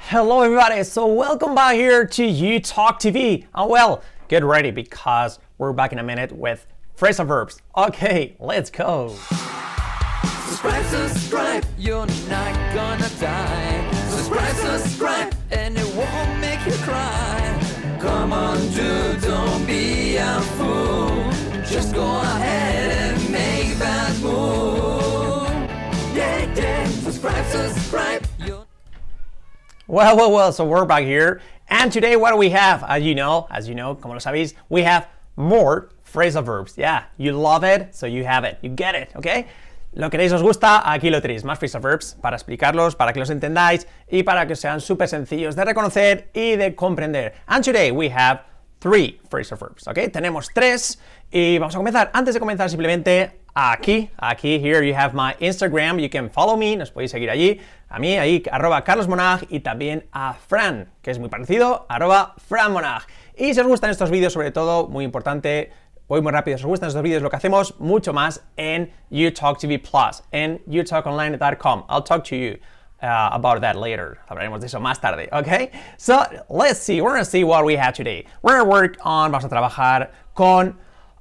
Hello everybody, so welcome back here to UTalk TV. And well, get ready because we're back in a minute with phrasal verbs. Okay, let's go. Subscribe, you're not gonna die. Subscribe, and it won't make you cry. Come on, dude, don't be a fool. Just go ahead and make that move. Yeah, subscribe. Well, so we're back here. And today what do we have? As you know, como lo sabéis, we have more phrasal verbs. Yeah, you love it, so you have it. You get it, okay? Lo queréis, os gusta, aquí lo tenéis, más phrasal verbs para explicarlos, para que los entendáis y para que sean súper sencillos de reconocer y de comprender. And today we have 3 phrasal verbs, ¿ok? Tenemos 3 y vamos a comenzar. Antes de comenzar, simplemente aquí, here you have my Instagram, you can follow me, nos podéis seguir allí, a mí, ahí, @carlosmonag y también a Fran, que es muy parecido, @franmonag. Y si os gustan estos vídeos, sobre todo, muy importante, voy muy rápido, si os gustan estos vídeos, lo que hacemos mucho más en UTalk TV Plus, en utalkonline.com. I'll talk to you about that later. Hablaremos de eso más tarde, okay? So, let's see, we're gonna see what we have today. We're gonna work on, vamos a trabajar con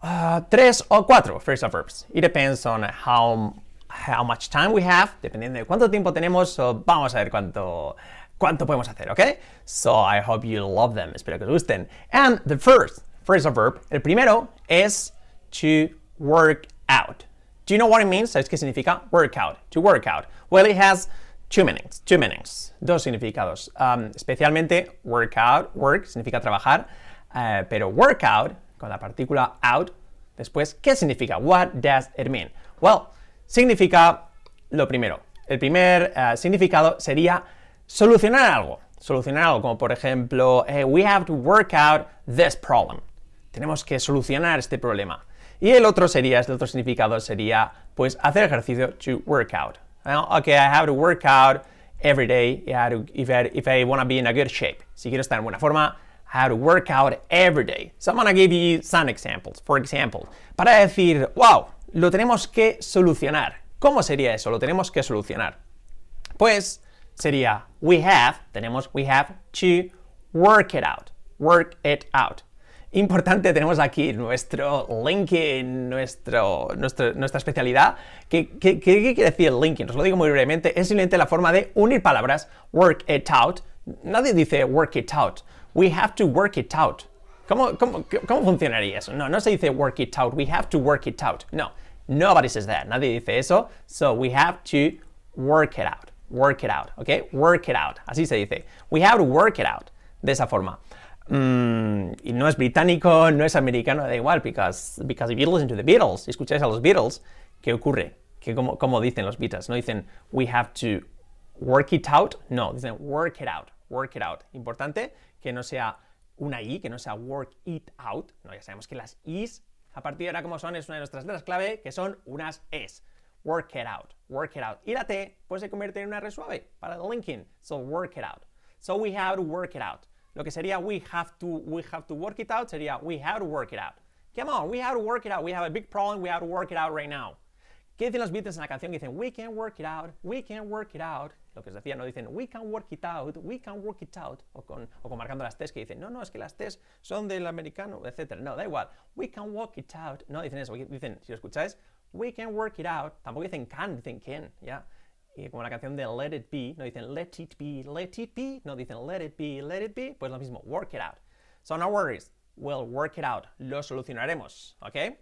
3 o 4 phrasal verbs. It depends on how much time we have, dependiendo de cuánto tiempo tenemos, so vamos a ver cuánto podemos hacer, okay? So, I hope you love them, espero que os gusten. And the first phrasal verb, el primero, es to work out. Do you know what it means? ¿Sabéis qué significa? Work out, to work out. Well, it has two meanings, dos significados. Especialmente work significa trabajar, pero workout, con la partícula out, después, ¿qué significa? What does it mean? Well, significa lo primero. El primer significado sería solucionar algo, como por ejemplo, we have to work out this problem. Tenemos que solucionar este problema. Y el otro significado sería, pues, hacer ejercicio, to work out. Okay, I have to work out every day if I want to be in a good shape. Si quiero estar en buena forma, I have to work out every day. So I'm going to give you some examples. For example, para decir, wow, lo tenemos que solucionar. ¿Cómo sería eso? Lo tenemos que solucionar. Pues sería, we have to work it out. Work it out. Importante, tenemos aquí nuestro linking, nuestra especialidad. ¿Qué quiere decir el linking? Os lo digo muy brevemente, es simplemente la forma de unir palabras, work it out. Nadie dice work it out. We have to work it out. ¿Cómo funcionaría eso? No se dice work it out, we have to work it out. No, nobody says that, nadie dice eso. So we have to work it out. Work it out, ¿ok? Work it out, así se dice. We have to work it out, de esa forma. Y no es británico, no es americano, da igual, because if you listen to the Beatles, si escucháis a los Beatles, ¿qué ocurre? ¿Cómo dicen los Beatles? No dicen we have to work it out, no, dicen work it out, work it out. Importante que no sea una I, que no sea work it out, no, ya sabemos que las Is, a partir de ahora como son, es una de nuestras letras clave, que son unas Es. Work it out, work it out. Y la T, pues se convierte en una R suave, para el linking, so work it out. So we have to work it out. Lo que sería we have to work it out sería we have to work it out. Come on, we have to work it out. We have a big problem, we have to work it out right now. ¿Qué dicen los Beatles en la canción? Dicen we can work it out, we can work it out. Lo que os decía, no dicen we can work it out, we can work it out. O con marcando las T's que dicen, no, es que las T's son del americano, etc. No, da igual. We can work it out. No dicen eso, dicen, si lo escucháis, we can work it out. Tampoco dicen can, dicen can, ¿ya? Y como la canción de Let It Be, no dicen let it be, no dicen let it be, pues lo mismo, work it out. So no worries, we'll work it out, lo solucionaremos, ¿ok?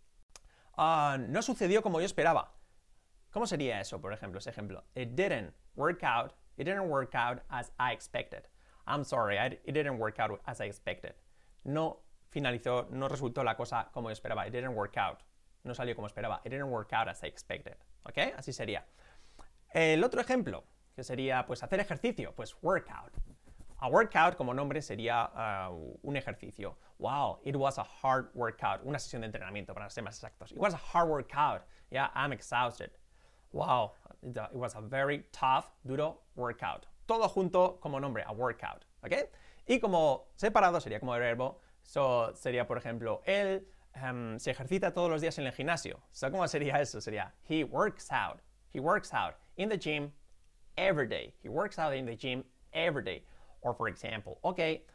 No sucedió como yo esperaba. ¿Cómo sería eso, por ejemplo, ese ejemplo? It didn't work out as I expected. I'm sorry, it didn't work out as I expected. No finalizó, no resultó la cosa como yo esperaba. It didn't work out. No salió como esperaba. It didn't work out as I expected. ¿Ok? Así sería. El otro ejemplo, que sería, pues, hacer ejercicio, pues, workout. A workout, como nombre, sería un ejercicio. Wow, it was a hard workout. Una sesión de entrenamiento, para ser más exactos. It was a hard workout. Yeah, I'm exhausted. Wow, it was a very tough, duro workout. Todo junto como nombre, a workout. ¿Ok? Y como separado sería como verbo. So, sería, por ejemplo, él se ejercita todos los días en el gimnasio. So, ¿cómo sería eso? Sería, he works out in the gym every day. He works out in the gym every day. Or for example, okay,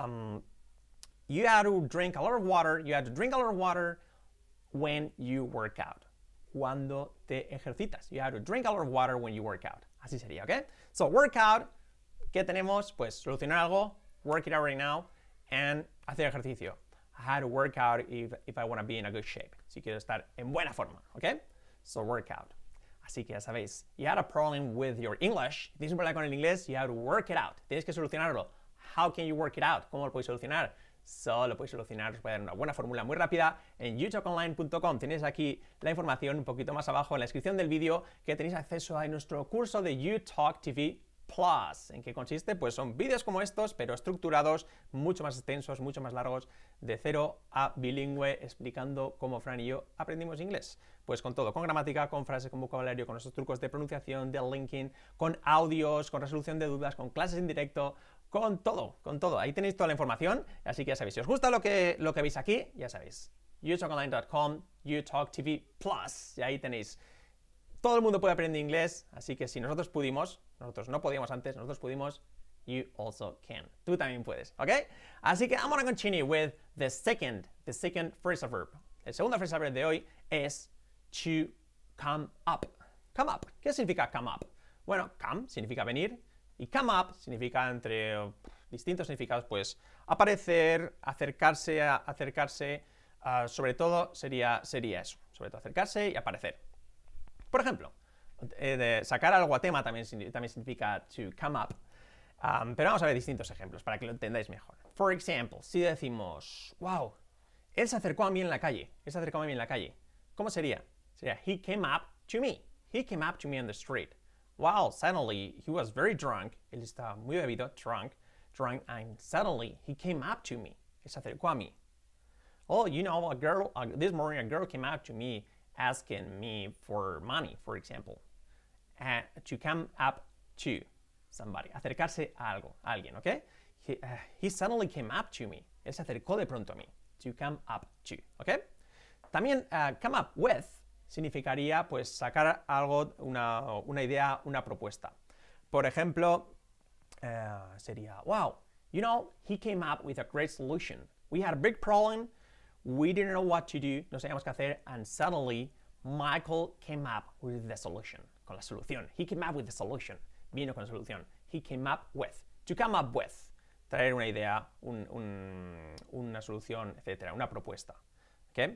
you have to drink a lot of water. You have to drink a lot of water when you work out. Cuando te ejercitas. You have to drink a lot of water when you work out. Así sería, ¿ok? So, workout, ¿qué tenemos? Pues solucionar algo, work it out right now, and hacer ejercicio. I had to work out if I want to be in a good shape. Si quiero estar en buena forma, ¿ok? So, workout. Así que ya sabéis, you had a problem with your English. Tienes un problema con el inglés, you have to work it out. Tienes que solucionarlo. How can you work it out? ¿Cómo lo podéis solucionar? Lo podéis solucionar, os voy a dar una buena fórmula muy rápida en youtalkonline.com. Tenéis aquí la información un poquito más abajo en la descripción del vídeo, que tenéis acceso a nuestro curso de YouTalk TV Plus. ¿En qué consiste? Pues son vídeos como estos, pero estructurados, mucho más extensos, mucho más largos, de 0 a bilingüe, explicando cómo Fran y yo aprendimos inglés. Pues con todo, con gramática, con frases, con vocabulario, con esos trucos de pronunciación, de linking, con audios, con resolución de dudas, con clases en directo, con todo, con todo. Ahí tenéis toda la información, así que ya sabéis, si os gusta lo que veis aquí, ya sabéis, youtalkonline.com, YouTalk TV Plus, y ahí tenéis. Todo el mundo puede aprender inglés, así que si nosotros pudimos, nosotros no podíamos antes, nosotros pudimos, you also can. Tú también puedes, ¿ok? Así que I'm gonna continue with the second phrasal verb. El segundo phrasal verb de hoy es to come up. Come up. ¿Qué significa come up? Bueno, come significa venir y come up significa, entre distintos significados, pues aparecer, acercarse, sobre todo sería eso, sobre todo acercarse y aparecer. Por ejemplo, sacar algo a tema también significa to come up. Pero vamos a ver distintos ejemplos para que lo entendáis mejor. For example, si decimos, wow, él se acercó a mí en la calle. Él se acercó a mí en la calle. ¿Cómo sería? Sería, he came up to me. He came up to me on the street. Wow, suddenly he was very drunk. Él estaba muy bebido, drunk, and suddenly he came up to me. Él se acercó a mí. Oh, you know, this morning a girl came up to me asking me for money, for example. To come up to somebody. Acercarse a algo, a alguien, ¿ok? He suddenly came up to me. Él se acercó de pronto a mí. To come up to, ¿ok? También come up with significaría, pues, sacar algo, una idea, una propuesta. Por ejemplo, sería, wow, you know, he came up with a great solution. We had a big problem. We didn't know what to do, no sabíamos qué hacer, and suddenly Michael came up with the solution, con la solución. He came up with the solution, vino con la solución. He came up with, to come up with, traer una idea, una solución, etcétera, una propuesta. Okay?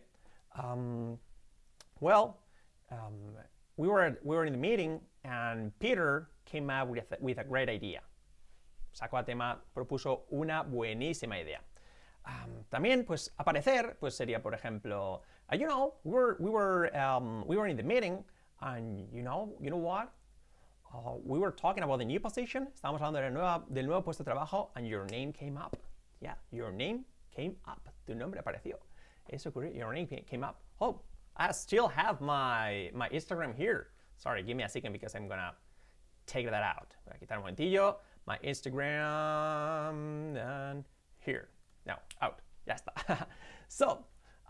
We were in the meeting, and Peter came up with a great idea. Sacó a tema, propuso una buenísima idea. También, pues, aparecer, pues sería, por ejemplo, you know, we were in the meeting, and you know what? We were talking about the new position. Estábamos hablando del nuevo puesto de trabajo, and your name came up. Yeah, your name came up. Tu nombre apareció. Eso ocurrió. Your name came up. Oh, I still have my Instagram here. Sorry, give me a second because I'm gonna take that out. Voy a quitar un momentillo. My Instagram, and here. No, out. Ya está. So,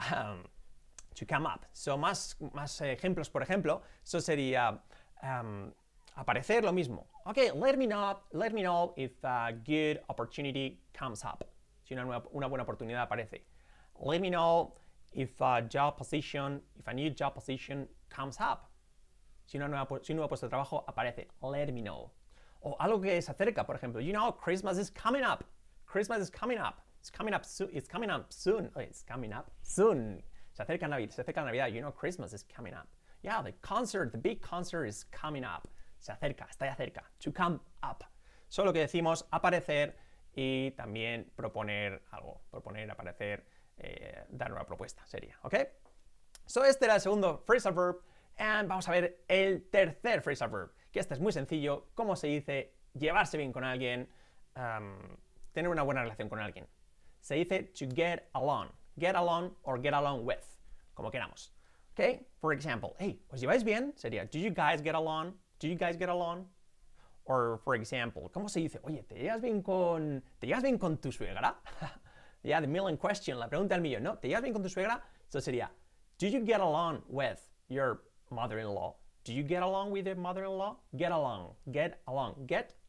to come up. So, más ejemplos, por ejemplo. So sería aparecer lo mismo. Okay, let me know if a good opportunity comes up. Si una buena oportunidad aparece. Let me know if a new job position comes up. Si un nuevo puesto de trabajo aparece. Let me know. O algo que se acerca, por ejemplo. You know, Christmas is coming up. Christmas is coming up. It's coming up soon. It's coming up soon. Oh, it's coming up soon. Se acerca Navidad. You know, Christmas is coming up. Yeah, the big concert is coming up. Se acerca, está ya cerca. To come up. Solo que decimos aparecer y también proponer algo. Proponer, aparecer, dar una propuesta sería, ¿ok? So, este era el segundo phrasal verb. And vamos a ver el tercer phrasal verb. Que este es muy sencillo. ¿Cómo se dice llevarse bien con alguien? Tener una buena relación con alguien. Se dice to get along or get along with, como queramos. Okay? For example, hey, ¿os lleváis bien? Sería, do you guys get along? Do you guys get along? Or, for example, ¿cómo se dice? Oye, ¿te llevas bien con tu suegra? Yeah, the million question, la pregunta del millón, ¿no? ¿Te llevas bien con tu suegra? So sería, do you get along with your mother-in-law? Do you get along with your mother-in-law? Get along.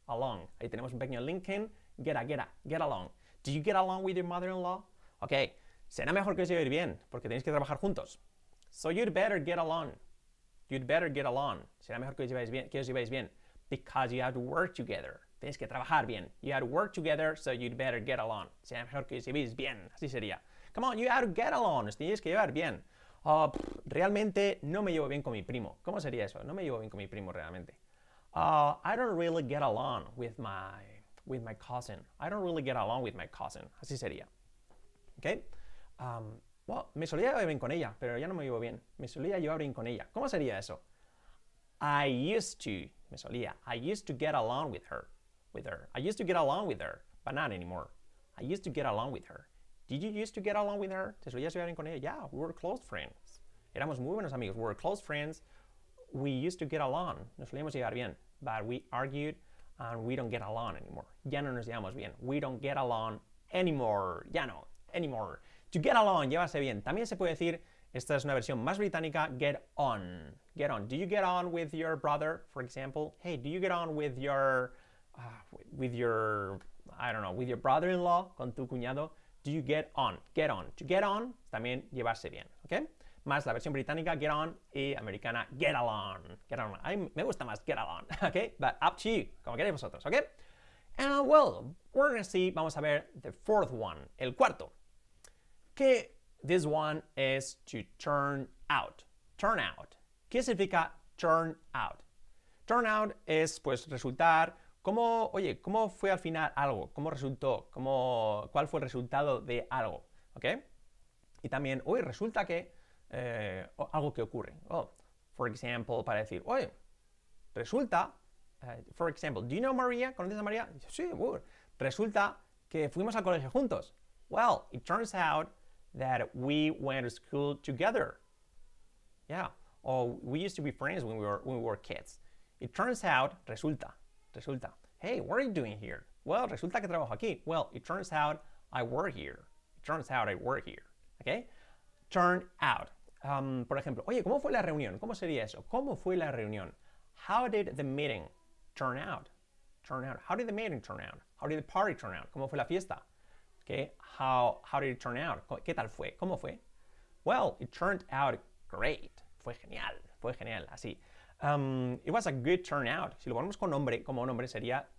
along. Ahí tenemos un pequeño link in, get along. Do you get along with your mother-in-law? Ok, será mejor que os llevéis bien, porque tenéis que trabajar juntos. So you'd better get along. You'd better get along. Será mejor que os llevéis bien. Because you have to work together. Tenéis que trabajar bien. You have to work together, so you'd better get along. Será mejor que os llevéis bien. Así sería. Come on, you have to get along. Os tenéis que llevar bien. Realmente no me llevo bien con mi primo. ¿Cómo sería eso? No me llevo bien con mi primo realmente. I don't really get along with my cousin. I don't really get along with my cousin. Así sería. ¿Ok? Me solía llevar bien con ella, pero ya no me llevo bien. Me solía llevar bien con ella. ¿Cómo sería eso? I used to get along with her. I used to get along with her, but not anymore. I used to get along with her. Did you used to get along with her? ¿Te solías llevar bien con ella? Yeah, we were close friends. Éramos muy buenos amigos. We were close friends. We used to get along. Nos solíamos llevar bien. But we argued and we don't get along anymore. Ya no nos llevamos bien. We don't get along anymore. Ya no. Anymore. To get along, llevarse bien. También se puede decir, esta es una versión más británica, get on. Get on. Do you get on with your brother, for example? Hey, do you get on with your I don't know, with your brother-in-law, con tu cuñado? Do you get on? Get on. To get on, también llevarse bien, ¿ok? Más la versión británica, get on, y americana, get along. Get along. A mí me gusta más get along, ¿ok? But up to you, como queréis vosotros, ¿ok? And well, we're going to see, vamos a ver the fourth one, el cuarto. Que this one is to turn out. Turn out. ¿Qué significa turn out? Turn out es, pues, resultar. ¿Cómo fue al final algo? ¿Cómo resultó? ¿Cuál fue el resultado de algo? ¿Ok? Y también, resulta que algo que ocurre. For example, para decir, resulta, for example, do you know Maria? ¿Conoces a María? Sí, resulta que fuimos al colegio juntos. Well, it turns out that we went to school together. Yeah. Or we used to be friends when we were kids. It turns out, resulta. Hey, what are you doing here? Well, resulta que trabajo aquí. Well, it turns out I work here. Okay? Turn out. Por ejemplo, ¿cómo fue la reunión? ¿Cómo sería eso? ¿Cómo fue la reunión? How did the meeting turn out? How did the meeting turn out? How did the party turn out? ¿Cómo fue la fiesta? Okay? How did it turn out? ¿Qué tal fue? ¿Cómo fue? Well, it turned out great. Fue genial, así. It was a good turnout. Si lo ponemos como nombre sería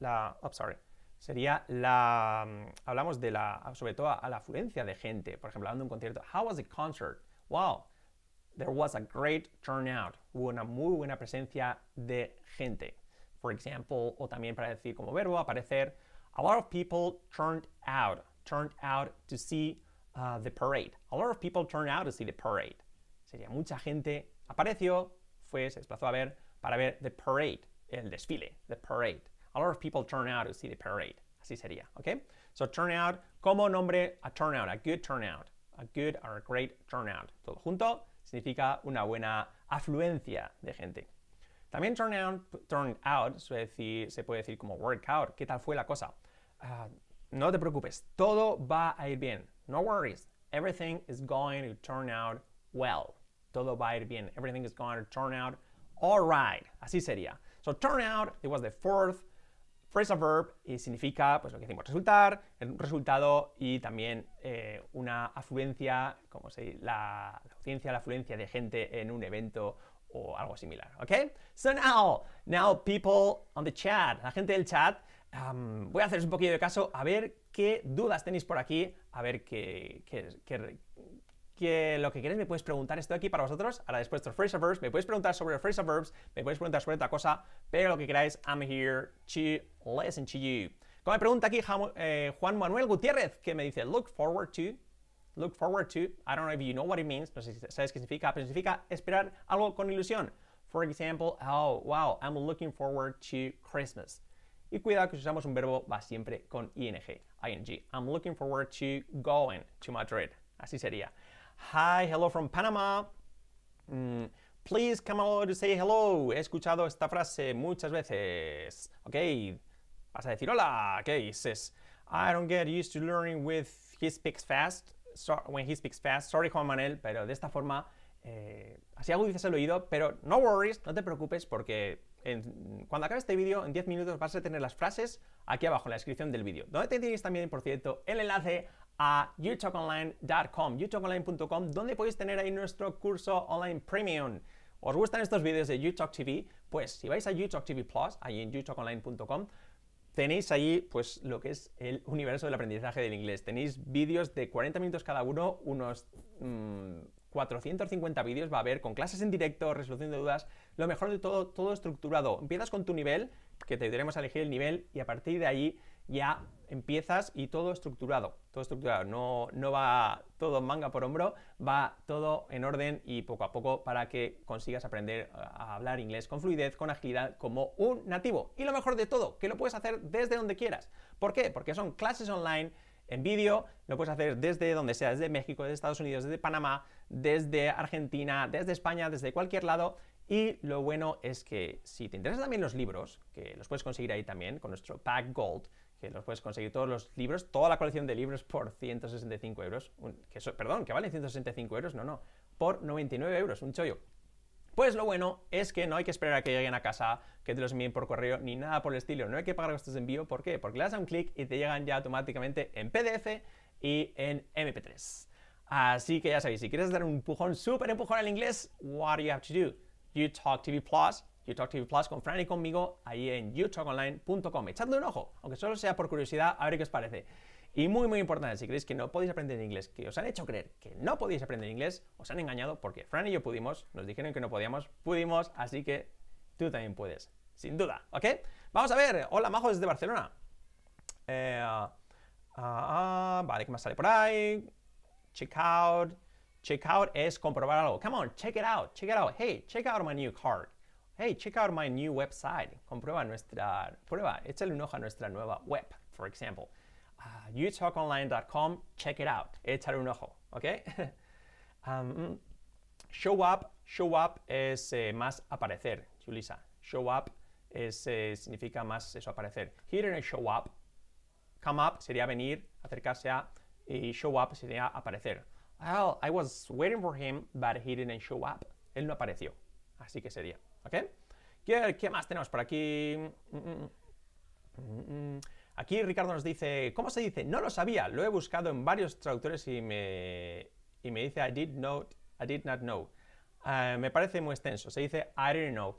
hablamos de sobre todo a la afluencia de gente. Por ejemplo, hablando de un concierto. How was the concert? Wow, there was a great turnout. Hubo una muy buena presencia de gente. For example, o también para decir como verbo, aparecer. A lot of people turned out to see the parade. A lot of people turned out to see the parade. Sería mucha gente apareció, se desplazó para ver the parade, el desfile, the parade. A lot of people turn out to see the parade. Así sería, ¿ok? So turn out, como nombre, a turnout, a good turnout. A good or a great turnout. Todo junto significa una buena afluencia de gente. También turn out se puede decir como workout. ¿Qué tal fue la cosa? No te preocupes, todo va a ir bien. No worries. Everything is going to turn out well. Todo va a ir bien. Everything is going to turn out all right. Así sería. So turn out, it was the fourth phrasal verb y significa, pues lo que decimos, resultar, un resultado y también una afluencia, la afluencia de gente en un evento o algo similar, ¿ok? So now people on the chat, la gente del chat, voy a haceros un poquito de caso a ver qué dudas tenéis por aquí, a ver lo que queréis me podéis preguntar. Estoy aquí para vosotros. Ahora después de estos phrasal verbs, me podéis preguntar sobre phrasal verbs, me podéis preguntar sobre otra cosa, pero lo que queráis, I'm here to listen to you. Como me pregunta aquí Juan Manuel Gutiérrez, que me dice look forward to, I don't know if you know what it means, no sé si sabes qué significa, pero significa esperar algo con ilusión. For example, oh wow, I'm looking forward to Christmas. Y cuidado que si usamos un verbo va siempre con ing. I'm looking forward to going to Madrid. Así sería. Hi, hello from Panama. Please come over to say hello. He escuchado esta frase muchas veces. Ok, vas a decir hola. Ok, says, I don't get used to learning with he speaks fast. When he speaks fast. Sorry, Juan Manuel, pero de esta forma así agudizas el oído, pero no worries, no te preocupes porque cuando acabe este vídeo, en 10 minutos vas a tener las frases aquí abajo en la descripción del vídeo, donde tenéis también, por cierto, el enlace a youtalkonline.com, youtalkonline.com, donde podéis tener ahí nuestro curso online premium. ¿Os gustan estos vídeos de YouTalk TV? Pues si vais a YouTalk TV Plus, ahí en youtalkonline.com, tenéis ahí pues lo que es el universo del aprendizaje del inglés. Tenéis vídeos de 40 minutos cada uno, unos 450 vídeos va a haber con clases en directo, resolución de dudas, lo mejor de todo, todo estructurado. Empiezas con tu nivel, que te diremos a elegir el nivel, y a partir de ahí ya empiezas y todo estructurado, no va todo manga por hombro, va todo en orden y poco a poco para que consigas aprender a hablar inglés con fluidez, con agilidad, como un nativo. Y lo mejor de todo, que lo puedes hacer desde donde quieras. ¿Por qué? Porque son clases online en vídeo, lo puedes hacer desde donde sea, desde México, desde Estados Unidos, desde Panamá, desde Argentina, desde España, desde cualquier lado. Y lo bueno es que si te interesan también los libros, que los puedes conseguir ahí también con nuestro Pack Gold, que los puedes conseguir todos los libros, toda la colección de libros por 165 euros, que valen 165 euros, no, por 99 euros, un chollo. Pues lo bueno es que no hay que esperar a que lleguen a casa, que te los envíen por correo, ni nada por el estilo. No hay que pagar gastos de envío. ¿Por qué? Porque le das a un clic y te llegan ya automáticamente en PDF y en MP3. Así que ya sabéis, si quieres dar un empujón, súper empujón al inglés, what do you have to do? YouTalk TV Plus con Fran y conmigo, ahí en youtalkonline.com. Echadle un ojo, aunque solo sea por curiosidad, a ver qué os parece. Y muy importante, si creéis que no podéis aprender inglés, que os han hecho creer que no podéis aprender inglés, os han engañado porque Fran y yo pudimos, nos dijeron que no podíamos, pudimos, así que tú también puedes, sin duda, ¿ok? Vamos a ver, hola Majo desde Barcelona. Vale, ¿qué más sale por ahí? Check out es comprobar algo. Come on, check it out. Hey, check out my new card. Hey, check out my new website. Échale un ojo a nuestra nueva web, for example. youtalkonline.com, check it out. Échale un ojo, ¿ok? Show up es más aparecer, Julissa. Show up significa más eso, aparecer. He didn't show up. Come up sería venir, acercarse a, y show up sería aparecer. Well, I was waiting for him, but he didn't show up. Él no apareció. Así que sería, ¿ok? ¿Qué más tenemos por aquí? Aquí Ricardo nos dice, ¿cómo se dice? No lo sabía, lo he buscado en varios traductores y me dice I did not know. Me parece muy extenso. Se dice I didn't know,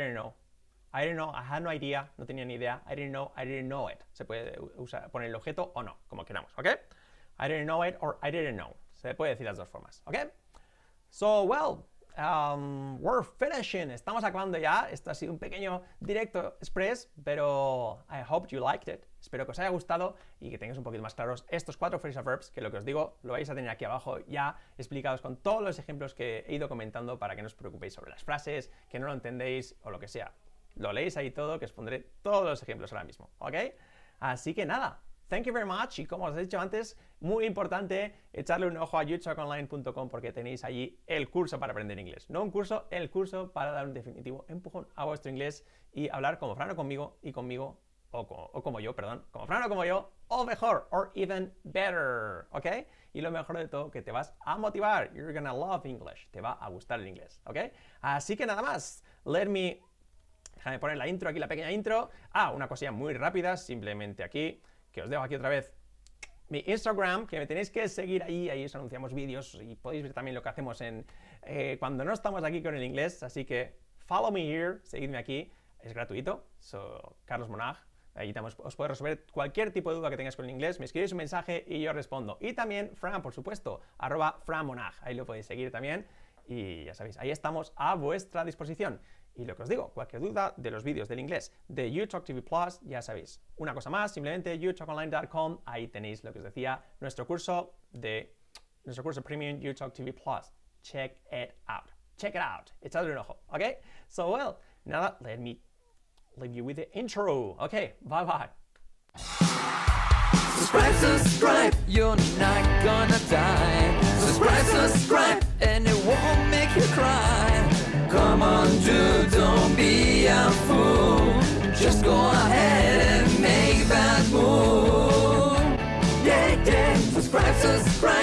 I had no idea, no tenía ni idea. I didn't know it. Se puede poner el objeto o no, como queramos, ¿ok? I didn't know it or I didn't know. Se puede decir las dos formas, ¿ok? So, well, we're finishing. Estamos acabando ya. Esto ha sido un pequeño directo express, pero I hope you liked it. Espero que os haya gustado y que tengáis un poquito más claros estos 4 phrasal verbs, que lo que os digo lo vais a tener aquí abajo ya explicados con todos los ejemplos que he ido comentando para que no os preocupéis sobre las frases, que no lo entendéis o lo que sea. Lo leéis ahí todo, que os pondré todos los ejemplos ahora mismo, ¿ok? Así que nada. Thank you very much, y como os he dicho antes, muy importante echarle un ojo a youtalkonline.com porque tenéis allí el curso para aprender inglés. No un curso, el curso para dar un definitivo empujón a vuestro inglés y hablar como Fran o conmigo, o como yo, como Fran o como yo, o mejor, or even better, ¿ok? Y lo mejor de todo, que te vas a motivar. You're gonna love English. Te va a gustar el inglés, ¿ok? Así que nada más, déjame poner la intro aquí, la pequeña intro. Una cosilla muy rápida, simplemente aquí, que os dejo aquí otra vez mi Instagram, que me tenéis que seguir ahí os anunciamos vídeos y podéis ver también lo que hacemos cuando no estamos aquí con el inglés, así que follow me here, seguidme aquí, es gratuito, Carlos Monag, ahí os puedo resolver cualquier tipo de duda que tengáis con el inglés, me escribís un mensaje y yo respondo, y también Fran, por supuesto, @FranMonag, ahí lo podéis seguir también, y ya sabéis, ahí estamos a vuestra disposición. Y lo que os digo, cualquier duda de los vídeos del inglés de YouTalk TV Plus, ya sabéis. Una cosa más, simplemente youtalkonline.com, ahí tenéis lo que os decía, nuestro curso premium YouTalk TV Plus. Check it out. Echadle un ojo, ¿ok? So, well, nada, let me leave you with the intro. Ok, bye. Subscribe, you're not gonna die. Subscribe, and it won't make you cry. Come on, dude, don't be a fool. Just go ahead and make that move. Yeah, subscribe.